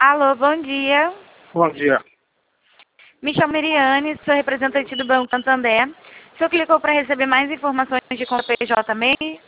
Alô, bom dia. Bom dia. Me chamo Miriane, sou representante do Banco Santander. O senhor clicou para receber mais informações de conta PJ MEI?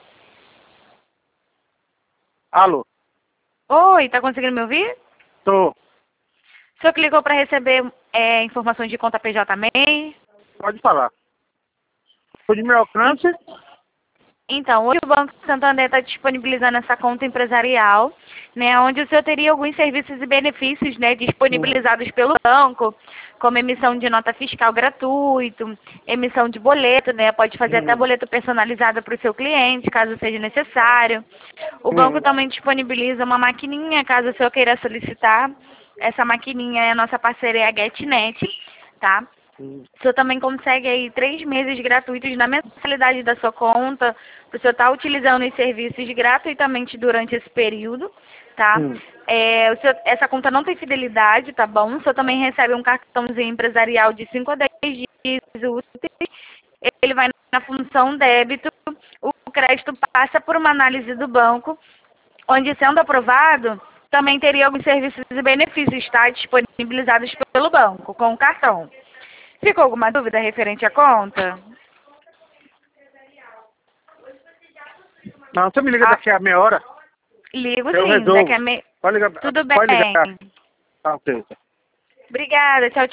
Alô? Oi, tá conseguindo me ouvir? Tô. O senhor clicou para receber informações de conta PJ MEI? Pode falar. Foi de meu alcance? Então, hoje o Banco Santander está disponibilizando essa conta empresarial, né, onde o senhor teria alguns serviços e benefícios, né, disponibilizados pelo banco, como emissão de nota fiscal gratuito, emissão de boleto, né, pode fazer até boleto personalizado para o seu cliente, caso seja necessário. O banco também disponibiliza uma maquininha, caso o senhor queira solicitar. Essa maquininha é a nossa parceria a GetNet, tá? O senhor também consegue aí 3 meses gratuitos na mensalidade da sua conta, para o senhor estar utilizando os serviços gratuitamente durante esse período, tá? Essa conta não tem fidelidade, tá bom? O senhor também recebe um cartãozinho empresarial de 5 a 10 dias úteis. Ele vai na função débito, o crédito passa por uma análise do banco, onde, sendo aprovado, também teria alguns serviços e benefícios, tá? Disponibilizados pelo banco, com o cartão. Ficou alguma dúvida referente à conta? Não, você me liga daqui a meia hora. Ligo Eu sim, daqui resolvo. a meia... Pode ligar. Tudo Pode ligar. bem. Tá, ok. Obrigada, tchau, tchau.